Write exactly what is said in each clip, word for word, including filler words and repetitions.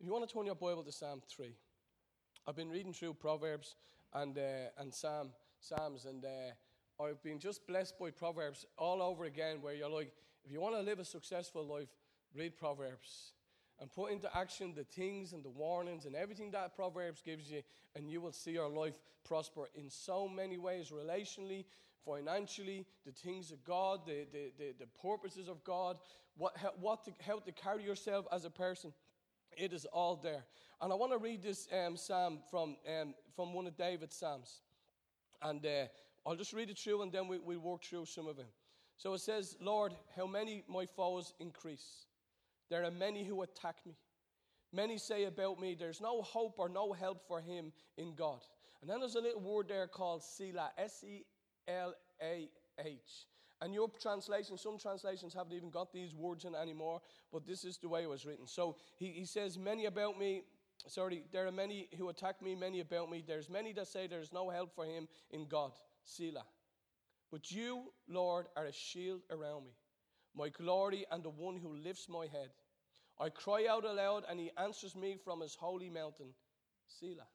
If you want to turn your Bible to Psalm three, I've been reading through Proverbs and uh, and Psalm Psalms, and uh, I've been just blessed by Proverbs all over again. Where you're like, if you want to live a successful life, read Proverbs and put into action the things and the warnings and everything that Proverbs gives you, and you will see your life prosper in so many ways, relationally, financially, the things of God, the the the, the purposes of God, what how, what to, how to carry yourself as a person. It is all there. And I want to read this um, psalm from um, from one of David's psalms. And uh, I'll just read it through, and then we, we'll work through some of it. So it says, Lord, how many my foes increase. There are many who attack me. Many say about me, there's no hope or no help for him in God. And then there's a little word there called Selah, S E L A H. And your translation, some translations haven't even got these words in anymore, but this is the way it was written. So he, he says, many about me, sorry, there are many who attack me, many about me. There's many that say there's no help for him in God, Selah. But you, Lord, are a shield around me, my glory and the one who lifts my head. I cry out aloud, and he answers me from his holy mountain, Selah.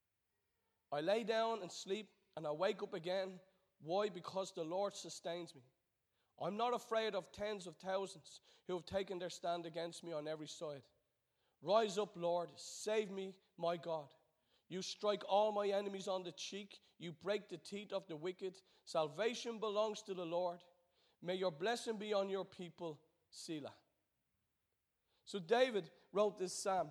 I lay down and sleep, and I wake up again. Why? Because the Lord sustains me. I'm not afraid of tens of thousands who have taken their stand against me on every side. Rise up, Lord, save me, my God. You strike all my enemies on the cheek. You break the teeth of the wicked. Salvation belongs to the Lord. May your blessing be on your people, Selah. So David wrote this psalm.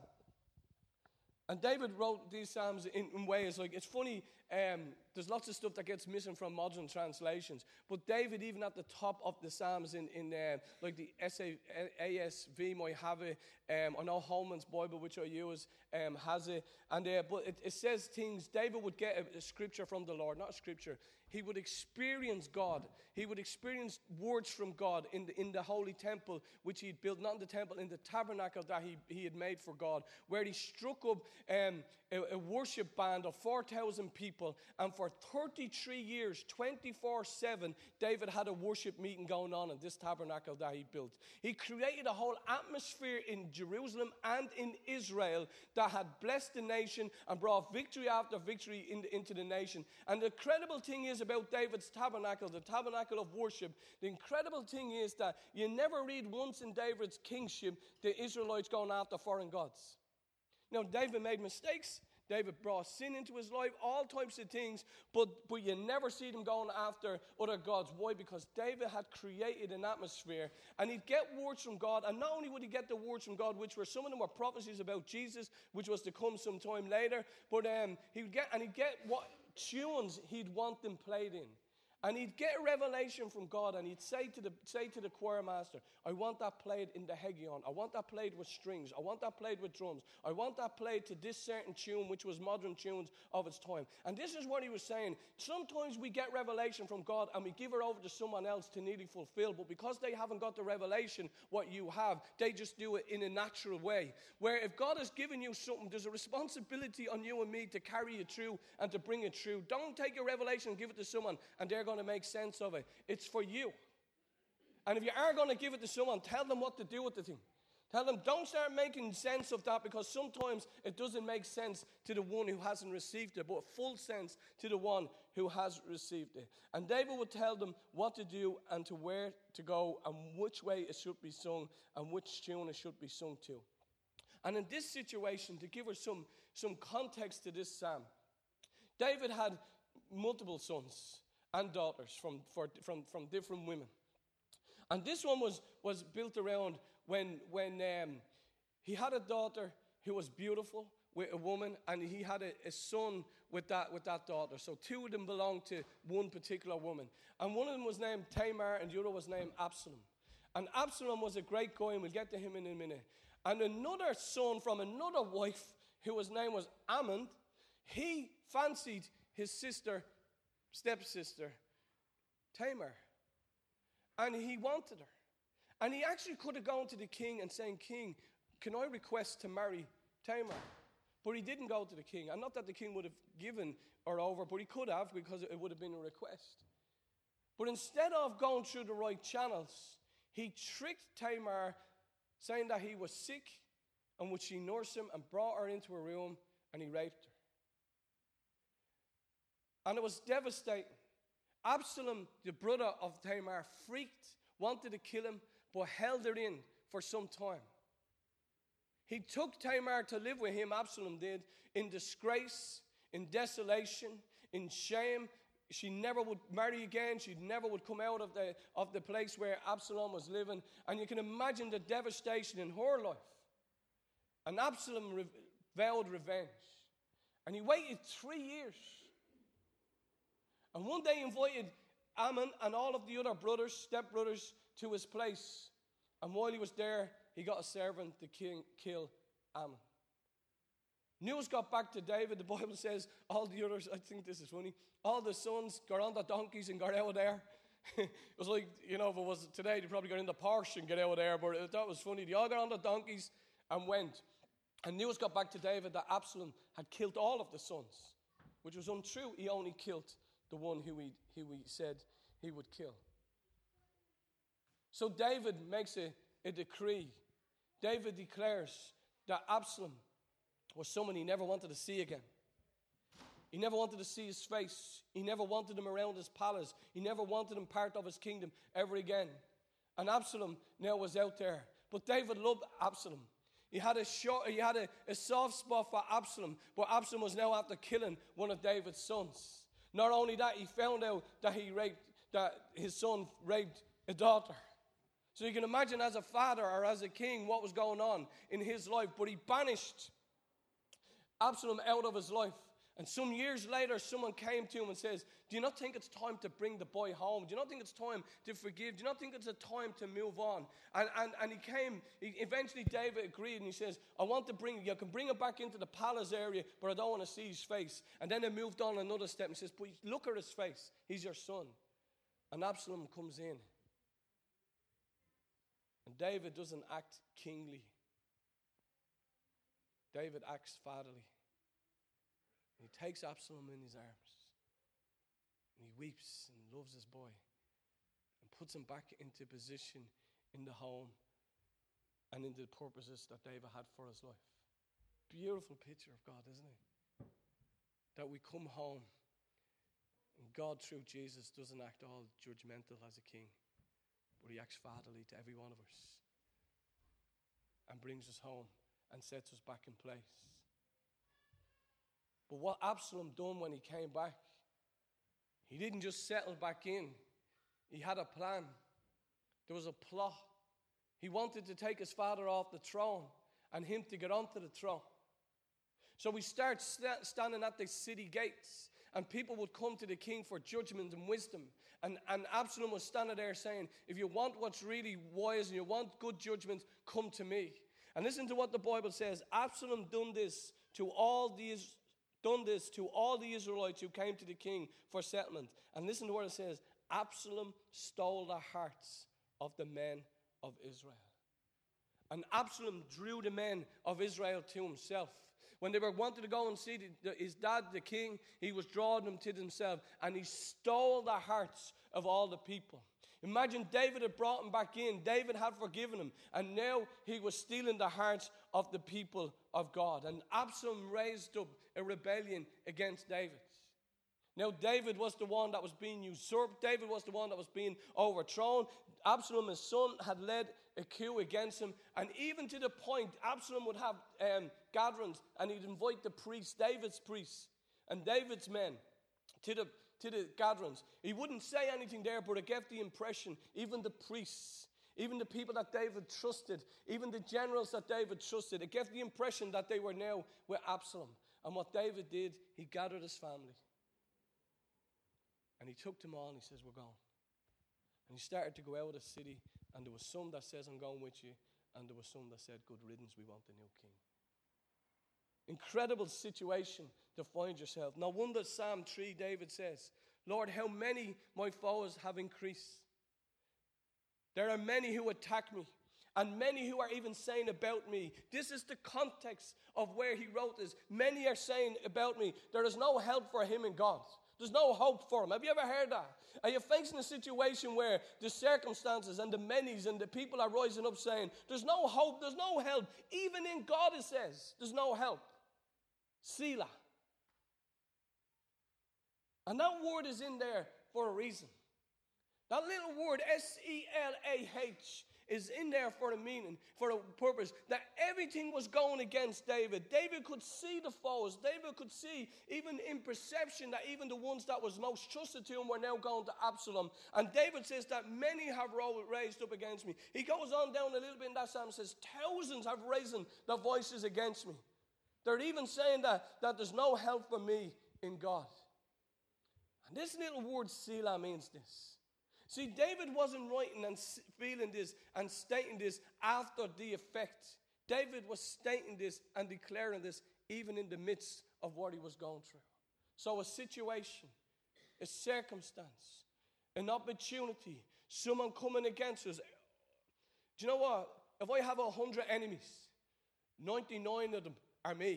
And David wrote these psalms in, in ways like, it's funny, um, there's lots of stuff that gets missing from modern translations. But David, even at the top of the psalms in, in uh, like the A S V might have it. Um, I know Holman's Bible, which I use, um, has it. And uh, But it, it says things, David would get a, a scripture from the Lord, not a scripture. He would experience God. He would experience words from God in the, in the holy temple, which he had built, not in the temple, in the tabernacle that he, he had made for God, where he struck up Um, a, a worship band of four thousand people, and for thirty-three years, twenty-four seven, David had a worship meeting going on in this tabernacle that he built. He created a whole atmosphere in Jerusalem and in Israel that had blessed the nation and brought victory after victory in the, into the nation. And the incredible thing is about David's tabernacle, the tabernacle of worship, the incredible thing is that you never read once in David's kingship the Israelites going after foreign gods. Now, David made mistakes. David brought sin into his life, all types of things, but, but you never see them going after other gods. Why? Because David had created an atmosphere, and he'd get words from God, and not only would he get the words from God, which were, some of them were prophecies about Jesus, which was to come sometime later, but um, he would get, and he'd get what tunes he'd want them played in. And he'd get a revelation from God, and he'd say to the say to the choir master, I want that played in the hegion. I want that played with strings. I want that played with drums. I want that played to this certain tune, which was modern tunes of its time. And this is what he was saying. Sometimes we get revelation from God, and we give it over to someone else to nearly fulfill. But because they haven't got the revelation, what you have, they just do it in a natural way. Where if God has given you something, there's a responsibility on you and me to carry it through and to bring it through. Don't take your revelation and give it to someone, and they're going to make sense of it. It's for you. And if you are going to give it to someone, tell them what to do with the thing. Tell them, don't start making sense of that, because sometimes it doesn't make sense to the one who hasn't received it, but full sense to the one who has received it. And David would tell them what to do and to where to go and which way it should be sung and which tune it should be sung to. And in this situation, to give us some, some context to this psalm, David had multiple sons and daughters from, for, from, from different women. And this one was, was built around when, when um, he had a daughter who was beautiful with a woman, and he had a, a son with that, with that daughter. So two of them belonged to one particular woman. And one of them was named Tamar, and the other was named Absalom. And Absalom was a great guy, and we'll get to him in a minute. And another son from another wife, whose name was Ammon, he fancied his sister stepsister, Tamar. And he wanted her. And he actually could have gone to the king and saying, King, can I request to marry Tamar? But he didn't go to the king. And not that the king would have given her over, but he could have, because it would have been a request. But instead of going through the right channels, he tricked Tamar, saying that he was sick in which she nursed him and brought her into her room, and he raped her. And it was devastating. Absalom, the brother of Tamar, freaked, wanted to kill him, but held her in for some time. He took Tamar to live with him, Absalom did, in disgrace, in desolation, in shame. She never would marry again. She never would come out of the, of the place where Absalom was living. And you can imagine the devastation in her life. And Absalom re- vowed revenge. And he waited three years. And one day he invited Ammon and all of the other brothers, stepbrothers, to his place. And while he was there, he got a servant to king, kill Ammon. News got back to David. The Bible says all the others, I think this is funny, all the sons got on the donkeys and got out of there. It was like, you know, if it was today, they probably got in the Porsche and get out of there. But that was funny. They all got on the donkeys and went. And news got back to David that Absalom had killed all of the sons, which was untrue. He only killed the one who he, who he said he would kill. So David makes a, a decree. David declares that Absalom was someone he never wanted to see again. He never wanted to see his face. He never wanted him around his palace. He never wanted him part of his kingdom ever again. And Absalom now was out there. But David loved Absalom. He had a short, he had a, a soft spot for Absalom. But Absalom was now after killing one of David's sons. Not only that, he found out that he raped, that his son raped a daughter. So you can imagine as a father or as a king what was going on in his life. But he banished Absalom out of his life. And some years later, someone came to him and says, do you not think it's time to bring the boy home? Do you not think it's time to forgive? Do you not think it's a time to move on? And, and, and he came, he, eventually David agreed, and he says, I want to bring, you can bring him back into the palace area, but I don't want to see his face. And then they moved on another step and says, but look at his face. He's your son. And Absalom comes in. And David doesn't act kingly. David acts fatherly. And he takes Absalom in his arms. And he weeps and loves his boy. And puts him back into position in the home and into the purposes that David had for his life. Beautiful picture of God, isn't it? That we come home and God through Jesus doesn't act all judgmental as a king. But he acts fatherly to every one of us. And brings us home and sets us back in place. But what Absalom done when he came back, he didn't just settle back in. He had a plan. There was a plot. He wanted to take his father off the throne and him to get onto the throne. So we start st- standing at the city gates, and people would come to the king for judgment and wisdom. And, and Absalom was standing there saying, if you want what's really wise and you want good judgment, come to me. And listen to what the Bible says. Absalom done this to all these done this to all the Israelites who came to the king for settlement. And listen to what it says. Absalom stole the hearts of the men of Israel. And Absalom drew the men of Israel to himself. When they were wanting to go and see the, the, his dad, the king, he was drawing them to himself. And he stole the hearts of all the people. Imagine David had brought him back in. David had forgiven him. And now he was stealing the hearts of the people of God. And Absalom raised up a rebellion against David. Now David was the one that was being usurped. David was the one that was being overthrown. Absalom, his son, had led a coup against him. And even to the point, Absalom would have um, gatherings and he'd invite the priests, David's priests and David's men to the to the gatherings. He wouldn't say anything there, but it gave the impression, even the priests, even the people that David trusted, even the generals that David trusted, it gave the impression that they were now with Absalom. And what David did, he gathered his family. And he took them all and he says, we're going. And he started to go out of the city, and there was some that says, I'm going with you, and there was some that said, good riddance, we want the new king. Incredible situation to find yourself. No wonder Psalm three, David says, Lord, how many my foes have increased. There are many who attack me, and many who are even saying about me. This is the context of where he wrote this. Many are saying about me, there is no help for him in God. There's no hope for him. Have you ever heard that? Are you facing a situation where the circumstances and the many's and the people are rising up saying, there's no hope, there's no help. Even in God it says, there's no help. Selah. And that word is in there for a reason. That little word, S E L A H, is in there for a meaning, for a purpose, that everything was going against David. David could see the foes. David could see, even in perception, that even the ones that was most trusted to him were now going to Absalom. And David says that many have raised up against me. He goes on down a little bit in that psalm and says, thousands have raised their voices against me. They're even saying that, that there's no help for me in God. And this little word, Selah, means this. See, David wasn't writing and feeling this and stating this after the effect. David was stating this and declaring this even in the midst of what he was going through. So a situation, a circumstance, an opportunity, someone coming against us. Do you know what? If I have a hundred enemies, ninety-nine of them are me.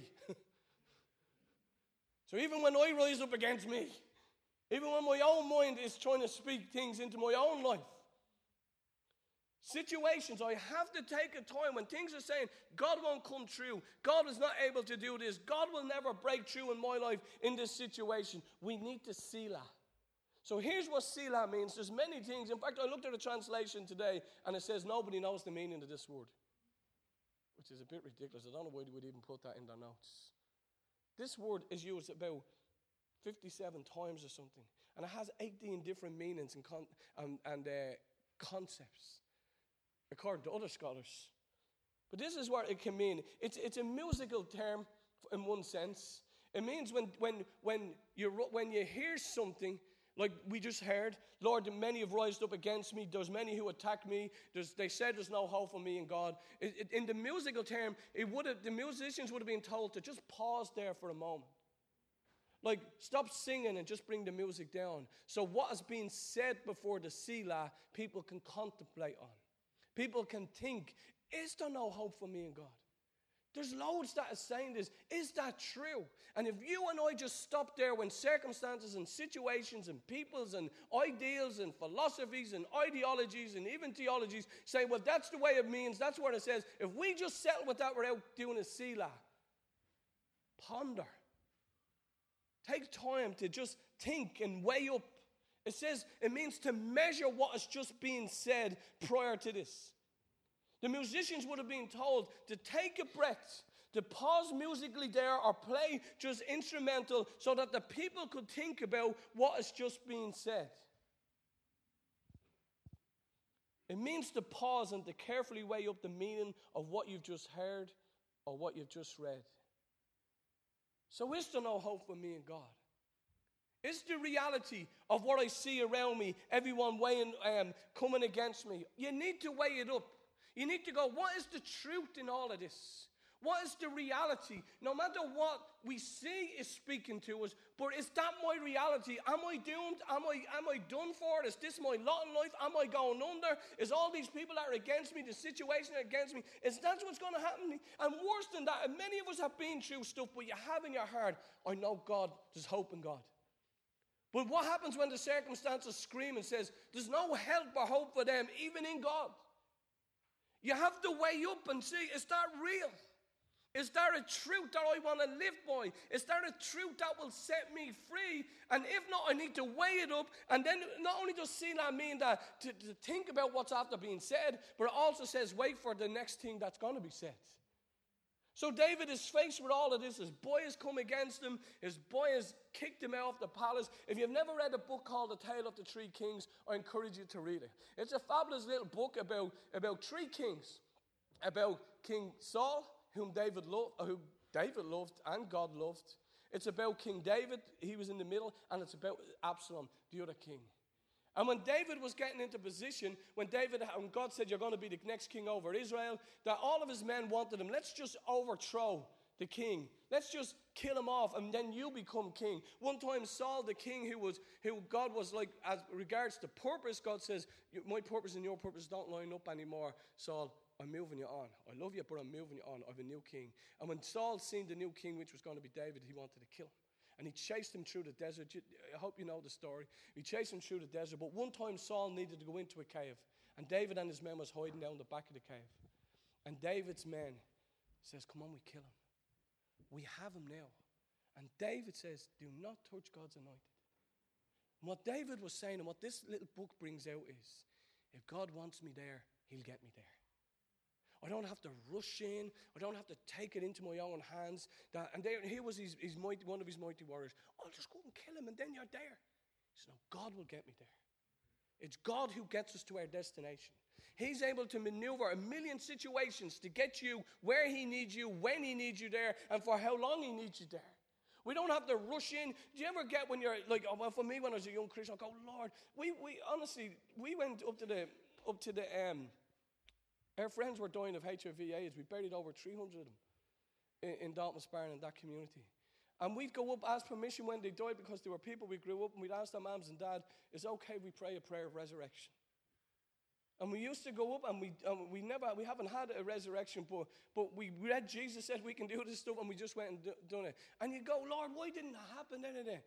So even when I rise up against me, even when my own mind is trying to speak things into my own life, situations, I have to take a time when things are saying, God won't come through, God is not able to do this, God will never break through in my life in this situation. We need to Selah. So here's what Selah means. There's many things. In fact, I looked at a translation today, and it says nobody knows the meaning of this word, which is a bit ridiculous. I don't know why they would even put that in their notes. This word is used about fifty-seven times or something. And it has eighteen different meanings and, con- and, and uh, concepts, according to other scholars. But this is what it can mean. It's, it's a musical term in one sense. It means when, when, when, you, when you hear something, like we just heard, Lord, many have rised up against me. There's many who attack me. There's, they said there's no hope for me in God. It, it, in the musical term, it would have, the musicians would have been told to just pause there for a moment. Like, stop singing and just bring the music down. So what has been said before the Selah, people can contemplate on. People can think, is there no hope for me in God? There's loads that are saying this. Is that true? And if you and I just stop there when circumstances and situations and peoples and ideals and philosophies and ideologies and even theologies say, well, that's the way it means, that's what it says. If we just settle with that without doing a Selah, ponder. Take time to just think and weigh up. It says it means to measure what has just been said prior to this. The musicians would have been told to take a breath, to pause musically there or play just instrumental so that the people could think about what has just been said. It means to pause and to carefully weigh up the meaning of what you've just heard or what you've just read. So is there no hope for me in God? Is the reality of what I see around me, everyone weighing, um, coming against me? You need to weigh it up. You need to go, what is the truth in all of this? What is the reality? No matter what we see is speaking to us, but is that my reality? Am I doomed? Am I, am I done for? Is this my lot in life? Am I going under? Is all these people that are against me, the situation against me, is that what's going to happen to me? And worse than that, and many of us have been through stuff, but you have in your heart, I know God, there's hope in God. But what happens when the circumstances scream and says, there's no help or hope for them, even in God? You have to weigh up and see, is that real? Is there a truth that I want to live by? Is there a truth that will set me free? And if not, I need to weigh it up. And then not only does Selah mean that to, to think about what's after being said, but it also says wait for the next thing that's going to be said. So David is faced with all of this. His boy has come against him. His boy has kicked him out of the palace. If you've never read a book called The Tale of the Three Kings, I encourage you to read it. It's a fabulous little book about, about three kings. About King Saul, whom David loved, who David loved and God loved. It's about King David, he was in the middle, and it's about Absalom, the other king. And when David was getting into position, when David, when God said, you're going to be the next king over Israel, that all of his men wanted him, let's just overthrow the king. Let's just kill him off, and then you become king. One time Saul, the king, who was, who God was like, as regards to purpose, God says, my purpose and your purpose don't line up anymore, Saul. I'm moving you on. I love you, but I'm moving you on. I have a new king. And when Saul seen the new king, which was going to be David, he wanted to kill him. And he chased him through the desert. I hope you know the story. He chased him through the desert. But one time Saul needed to go into a cave. And David and his men was hiding down the back of the cave. And David's men says, come on, we kill him. We have him now. And David says, do not touch God's anointed. And what David was saying and what this little book brings out is, if God wants me there, he'll get me there. I don't have to rush in. I don't have to take it into my own hands. That, and there, here was his, his mighty, one of his mighty warriors. I'll just go and kill him and then you're there. He said, no, God will get me there. It's God who gets us to our destination. He's able to maneuver a million situations to get you where he needs you, when he needs you there, and for how long he needs you there. We don't have to rush in. Do you ever get when you're like, oh, well, for me when I was a young Christian, I go, Lord, we, we honestly, we went up to the, up to the, um, our friends were dying of H I V AIDS. We buried over three hundred of them in, in Dalton-Sparren in that community. And we'd go up, ask permission when they died because they were people we grew up, and we'd ask their moms and dad, is it okay if we pray a prayer of resurrection? And we used to go up, and we um, we never, we haven't had a resurrection, but, but we read Jesus said we can do this stuff, and we just went and do, done it. And you go, Lord, why didn't that happen? Da, da, da.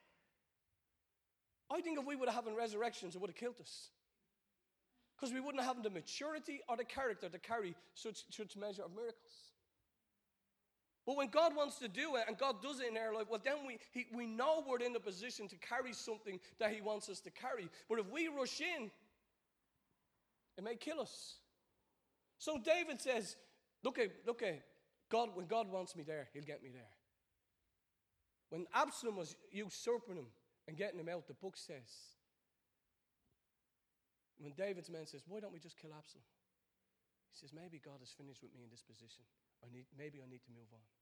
I think if we would have had resurrections, it would have killed us. Because we wouldn't have the maturity or the character to carry such, such measure of miracles. But when God wants to do it, and God does it in our life, well, then we, he, we know we're in a position to carry something that he wants us to carry. But if we rush in, it may kill us. So David says, look at, look at God, when God wants me there, he'll get me there. When Absalom was usurping him and getting him out, the book says, when David's men says, why don't we just kill Absalom? He says, maybe God is finished with me in this position. I need, maybe I need to move on.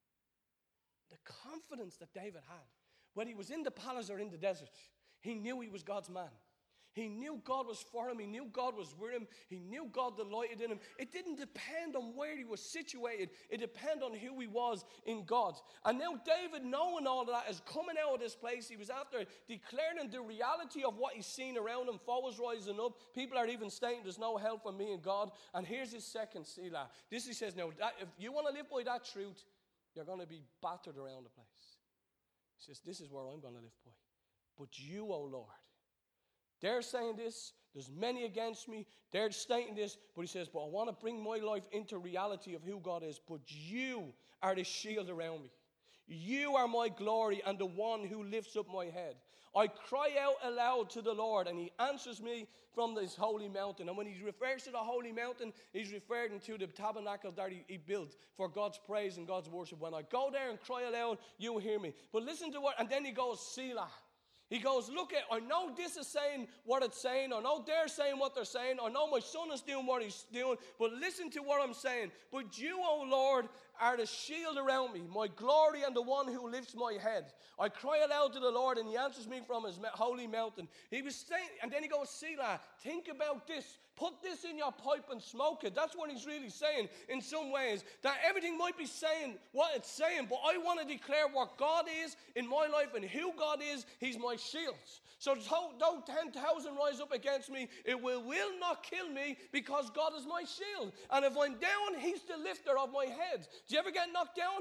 The confidence that David had, when he was in the palace or in the desert, he knew he was God's man. He knew God was for him. He knew God was with him. He knew God delighted in him. It didn't depend on where he was situated. It depended on who he was in God. And now David, knowing all of that, is coming out of this place. He was after declaring the reality of what he's seen around him. Foes rising up. People are even saying there's no help for me in God. And here's his second Selah. This he says, now, that, if you want to live by that truth, you're going to be battered around the place. He says, this is where I'm going to live by. But you, O Lord, they're saying this. There's many against me. They're stating this. But he says, but I want to bring my life into reality of who God is. But you are the shield around me. You are my glory and the one who lifts up my head. I cry out aloud to the Lord, and he answers me from this holy mountain. And when he refers to the holy mountain, he's referring to the tabernacle that he, he built for God's praise and God's worship. When I go there and cry aloud, you will hear me. But listen to what, and then he goes, Selah. He goes, look, at, I know this is saying what it's saying. I know they're saying what they're saying. I know my son is doing what he's doing. But listen to what I'm saying. But you, O Lord, are the shield around me, my glory and the one who lifts my head. I cry aloud to the Lord, and he answers me from his holy mountain. He was saying, and then he goes, Selah, think about this. Put this in your pipe and smoke it. That's what he's really saying in some ways. That everything might be saying what it's saying, but I want to declare what God is in my life and who God is. He's my shield. So though ten thousand rise up against me, it will, will not kill me because God is my shield. And if I'm down, he's the lifter of my head. Do you ever get knocked down?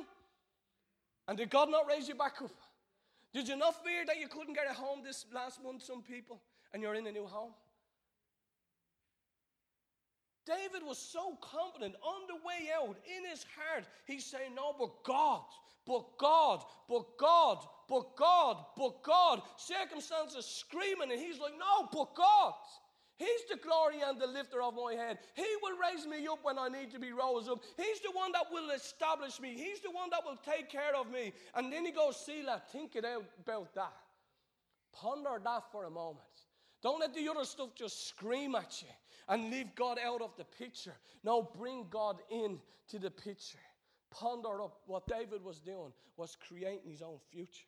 And did God not raise you back up? Did you not fear that you couldn't get a home this last month, some people, and you're in a new home? David was so confident on the way out in his heart. He's saying, no, but God, but God, but God, but God, but God. Circumstances screaming, and he's like, no, but God. He's the glory and the lifter of my head. He will raise me up when I need to be rose up. He's the one that will establish me. He's the one that will take care of me. And then he goes, Selah, think it out about that. Ponder that for a moment. Don't let the other stuff just scream at you and leave God out of the picture. No, bring God in to the picture. Ponder up. What David was doing was creating his own future.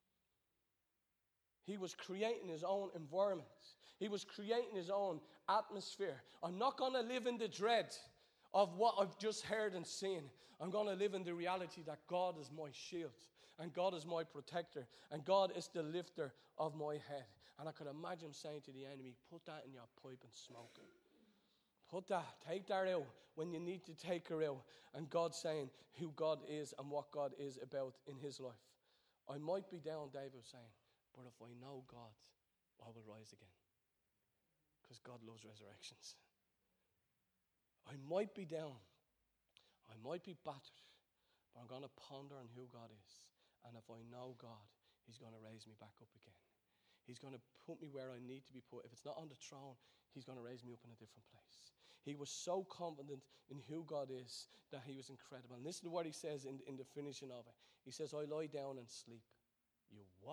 He was creating his own environment. He was creating his own atmosphere. I'm not going to live in the dread of what I've just heard and seen. I'm going to live in the reality that God is my shield, and God is my protector, and God is the lifter of my head. And I could imagine him saying to the enemy, put that in your pipe and smoke it. Put that, take that out when you need to take her out. And God saying who God is and what God is about in his life. I might be down, David was saying, but if I know God, I will rise again. Because God loves resurrections. I might be down. I might be battered. But I'm going to ponder on who God is. And if I know God, he's going to raise me back up again. He's going to put me where I need to be put. If it's not on the throne, he's going to raise me up in a different place. He was so confident in who God is that he was incredible. And listen to what he says in, in the finishing of it. He says, I lie down and sleep. You what?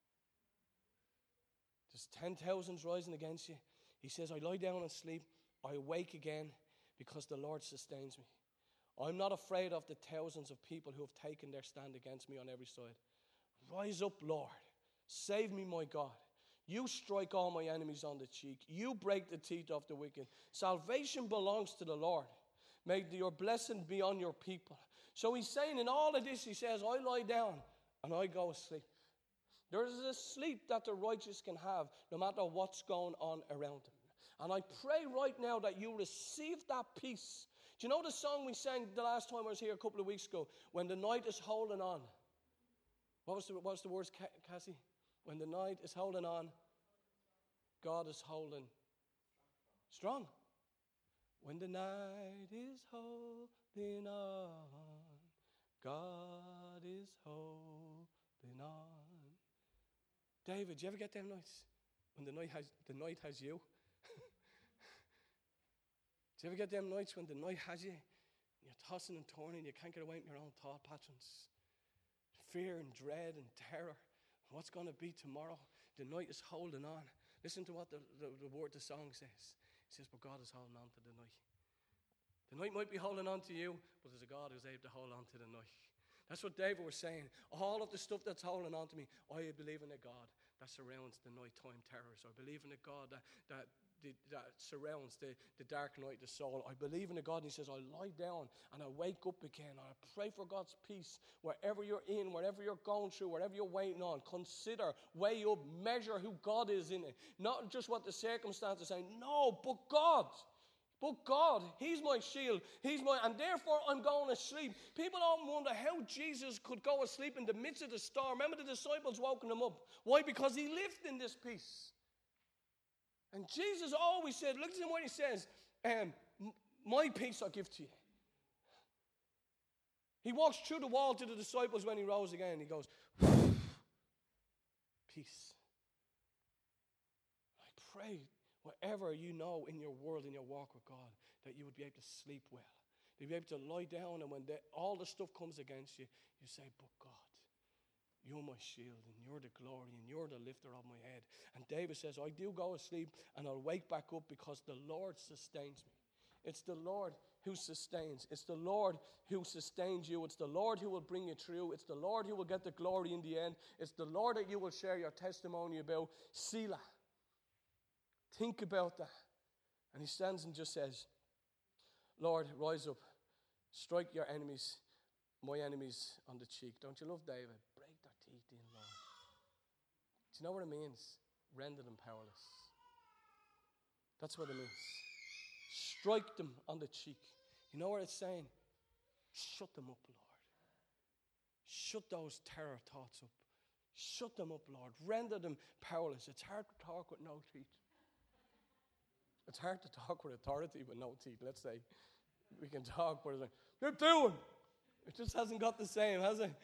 There's ten thousands rising against you. He says, I lie down and sleep. I awake again because the Lord sustains me. I'm not afraid of the thousands of people who have taken their stand against me on every side. Rise up, Lord. Save me, my God. You strike all my enemies on the cheek. You break the teeth of the wicked. Salvation belongs to the Lord. May your blessing be on your people. So he's saying in all of this, he says, I lie down and I go asleep. There is a sleep that the righteous can have no matter what's going on around them. And I pray right now that you receive that peace. Do you know the song we sang the last time I was here a couple of weeks ago? When the night is holding on. What was the, what was the words, Cassie? When the night is holding on, God is holding strong. When the night is holding on, God is holding on. David, do you ever get them nights when the night has the night has you? Do you ever get them nights when the night has you? And you're tossing and turning, you can't get away from your own thought patterns. Fear and dread and terror. What's going to be tomorrow? The night is holding on. Listen to what the, the, the word, the song says. It says, but God is holding on to the night. The night might be holding on to you, but there's a God who's able to hold on to the night. That's what David was saying. All of the stuff that's holding on to me, I believe in a God that surrounds the nighttime terrors. I believe in a God that, that, that surrounds the, the dark night, the soul. I believe in a God, and he says, I lie down and I wake up again. And I pray for God's peace wherever you're in, wherever you're going through, wherever you're waiting on. Consider, weigh up, measure who God is in it. Not just what the circumstances say. No, but God. But God, he's my shield. He's my, and therefore I'm going to sleep. People often wonder how Jesus could go asleep in the midst of the storm. Remember the disciples woken him up. Why? Because he lived in this peace. And Jesus always said, look at what he says, um, my peace I give to you. He walks through the wall to the disciples when he rose again. He goes, peace. I pray whatever you know in your world, in your walk with God, that you would be able to sleep well. That you'd be able to lie down, and when the, all the stuff comes against you, you say, but God, you're my shield, and you're the glory, and you're the lifter of my head. And David says, I do go asleep, and I'll wake back up because the Lord sustains me. It's the Lord who sustains. It's the Lord who sustains you. It's the Lord who will bring you through. It's the Lord who will get the glory in the end. It's the Lord that you will share your testimony about. Selah. Think about that. And he stands and just says, Lord, rise up. Strike your enemies, my enemies on the cheek. Don't you love David? Break their teeth in, Lord. Do you know what it means? Render them powerless. That's what it means. Strike them on the cheek. You know what it's saying? Shut them up, Lord. Shut those terror thoughts up. Shut them up, Lord. Render them powerless. It's hard to talk with no teeth. It's hard to talk with authority with no teeth, let's say. We can talk, but it's like, you're doing. It just hasn't got the same, has it?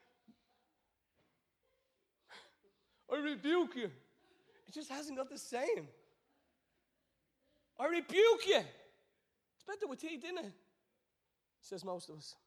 I rebuke you. It just hasn't got the same. I rebuke you. It's better with teeth, isn't it? Says most of us.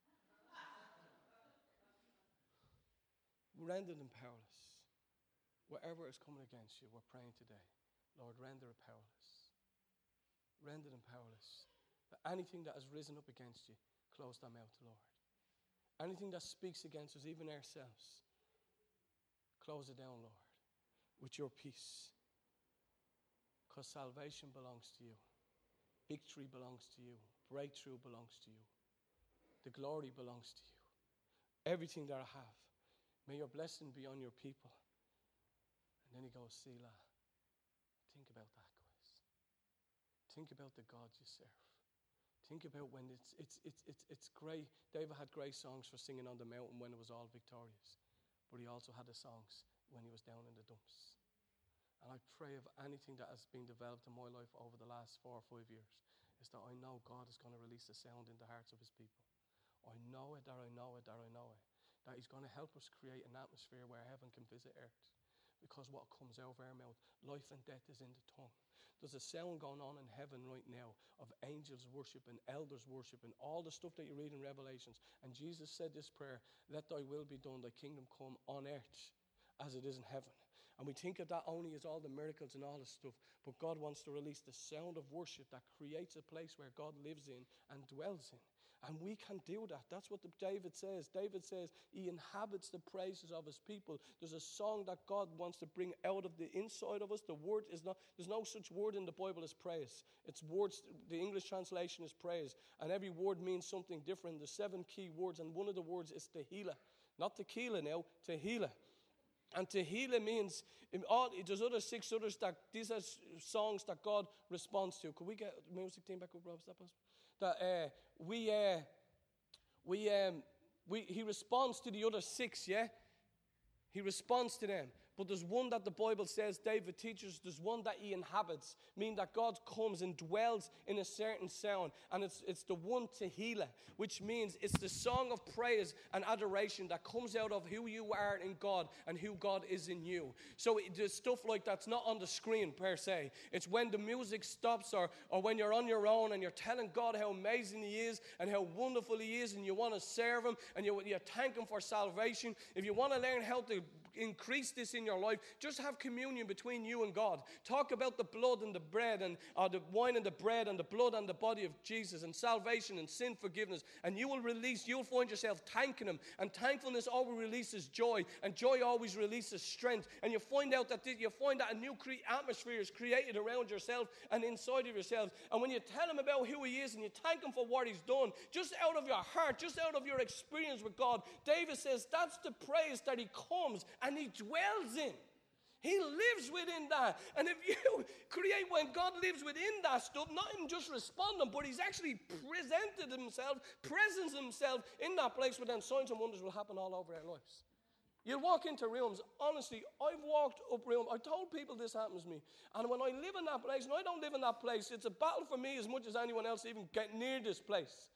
Render them powerless. Whatever is coming against you, we're praying today. Lord, render it powerless. Render them powerless. That anything that has risen up against you, close them out, Lord. Anything that speaks against us, even ourselves, close it down, Lord, with your peace. Because salvation belongs to you. Victory belongs to you. Breakthrough belongs to you. The glory belongs to you. Everything that I have. May your blessing be on your people. And then he goes, Selah. Think about that, guys. Think about the God you serve. Think about when it's it's it's it's it's great. David had great songs for singing on the mountain when it was all victorious. but he also had the songs when he was down in the dumps. And I pray of anything that has been developed in my life over the last four or five years is that I know God is going to release a sound in the hearts of his people. I know it, that I know it, that I know it. That he's going to help us create an atmosphere where heaven can visit earth. Because what comes out of our mouth, life and death is in the tongue. There's a sound going on in heaven right now of angels worship and elders worship and all the stuff that you read in Revelations. And Jesus said this prayer, let thy will be done, thy kingdom come on earth as it is in heaven. And we think of that only as all the miracles and all this stuff. But God wants to release the sound of worship that creates a place where God lives in and dwells in. And we can do that. That's what the, David says. David says he inhabits the praises of his people. There's a song that God wants to bring out of the inside of us. The word is not, there's no such word in the Bible as praise. It's words, the English translation is praise. And every word means something different. There's seven key words, and one of the words is tehillah. Not tequila now, tehillah. And tehillah means, in all, there's other six others that, these are songs that God responds to. Could we get the music team back up, Rob? Is that possible? That uh, we, uh, we, um, we, he responds to the other six, yeah? He responds to them. But there's one that the Bible says, David teaches, there's one that he inhabits, meaning that God comes and dwells in a certain sound. And it's it's the one tehillah, which means it's the song of praise and adoration that comes out of who you are in God and who God is in you. So it, there's stuff like that's not on the screen per se. It's when the music stops or, or when you're on your own and you're telling God how amazing he is and how wonderful he is and you want to serve him and you, you thank him for salvation. If you want to learn how to increase this in your life, just have communion between you and God. Talk about the blood and the bread and uh, the wine and the bread and the blood and the body of Jesus and salvation and sin forgiveness, and you will release, you'll find yourself thanking him, and thankfulness always releases joy, and joy always releases strength, and you find out that you find that a new cre- atmosphere is created around yourself and inside of yourself. And when you tell him about who he is and you thank him for what he's done, just out of your heart, just out of your experience with God, David says that's the praise that he comes and he dwells in. He lives within that. And if you create, when God lives within that stuff, not him just responding, but he's actually presented himself, presents himself in that place, where then signs and wonders will happen all over our lives. You'll walk into rooms, honestly, I've walked up rooms, I told people this happens to me, and when I live in that place, and I don't live in that place, it's a battle for me as much as anyone else to even get near this place.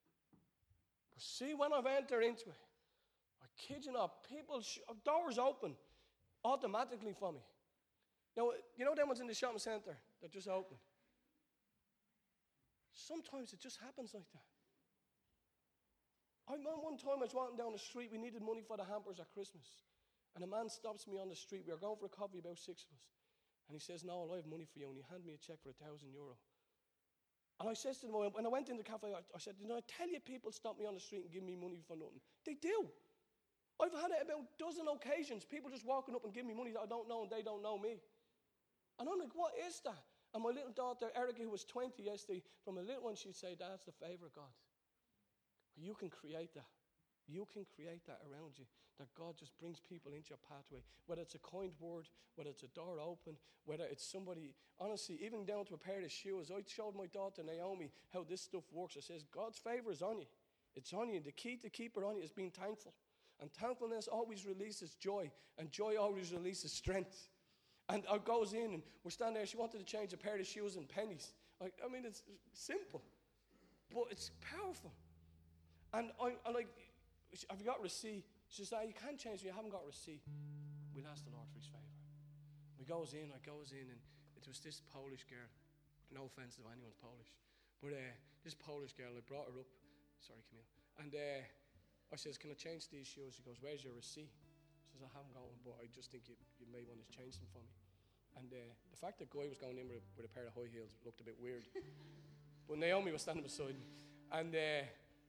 But see, when I've entered into it, I kid you not, people, sh- doors open automatically for me. Now, you know them ones in the shopping centre that just open? Sometimes it just happens like that. I remember one time I was walking down the street, we needed money for the hampers at Christmas. And a man stops me on the street, we were going for a coffee, about six of us. And he says, "No, I have money for you," and he handed me a cheque for a thousand euro. And I says to him, when I went in the cafe, I, I said, "Did I tell you people stop me on the street and give me money for nothing?" They do. I've had it about a dozen occasions, people just walking up and giving me money that I don't know and they don't know me. And I'm like, what is that? And my little daughter, Erica, who was twenty yesterday, from a little one, she'd say, "That's the favour of God." You can create that. You can create that around you, that God just brings people into your pathway, whether it's a kind word, whether it's a door open, whether it's somebody, honestly, even down to a pair of shoes. I showed my daughter, Naomi, how this stuff works. I says, God's favour is on you. It's on you. The key to keep it on you is being thankful. And thankfulness always releases joy, and joy always releases strength. And I goes in, and we're standing there. She wanted to change a pair of shoes in pennies. Like, I mean, it's simple, but it's powerful. And I, I like, have you got a receipt? She says, "Ah, you can't change me. You haven't got a receipt." We'll ask the Lord for his favour. We goes in, I goes in, and it was this Polish girl. No offence if anyone's Polish, but uh, this Polish girl, I brought her up. Sorry, Camille. And uh, I says, "Can I change these shoes?" She goes, "Where's your receipt?" She says, "I haven't got one, but I just think you, you may want to change them for me." And uh, the fact that Guy was going in with a, with a pair of high heels looked a bit weird. But Naomi was standing beside me. And uh,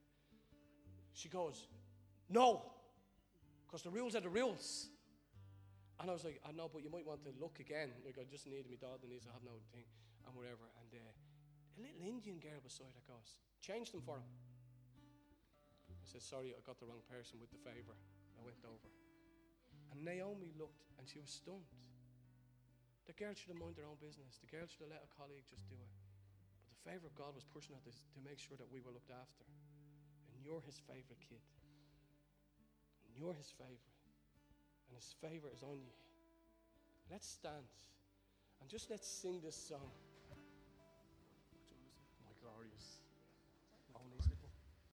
she goes, "No, because the rules are the rules." And I was like, "I know, but you might want to look again. Like, I just need my daughter needs to have no thing and whatever." And uh, a little Indian girl beside her goes, "Change them for him." I said, "Sorry, I got the wrong person with the favour." I went over. And Naomi looked and she was stunned. The girl should have minded her own business. The girl should have let a colleague just do it. But the favour of God was pushing at this to make sure that we were looked after. And you're his favourite kid. And you're his favourite. and His favor is on you. Let's stand and just let's sing this song.